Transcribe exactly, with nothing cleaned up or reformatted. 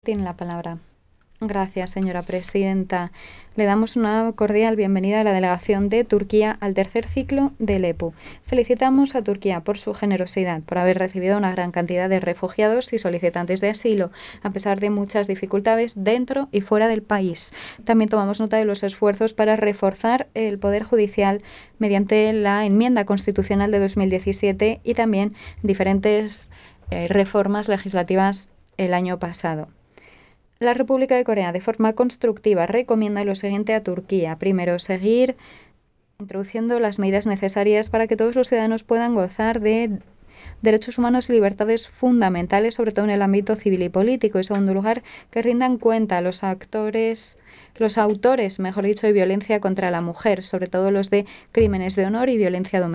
Tiene la palabra. Gracias, señora presidenta. Le damos una cordial bienvenida a la delegación de Turquía al tercer ciclo del E P U. Felicitamos a Turquía por su generosidad, por haber recibido una gran cantidad de refugiados y solicitantes de asilo, a pesar de muchas dificultades dentro y fuera del país. También tomamos nota de los esfuerzos para reforzar el Poder Judicial mediante la enmienda constitucional de dos mil diecisiete y también diferentes eh, reformas legislativas el año pasado. La República de Corea, de forma constructiva, recomienda lo siguiente a Turquía. Primero, seguir introduciendo las medidas necesarias para que todos los ciudadanos puedan gozar de derechos humanos y libertades fundamentales, sobre todo en el ámbito civil y político. En segundo lugar, que rindan cuenta a los actores, los autores, mejor dicho, de violencia contra la mujer, sobre todo los de crímenes de honor y violencia doméstica.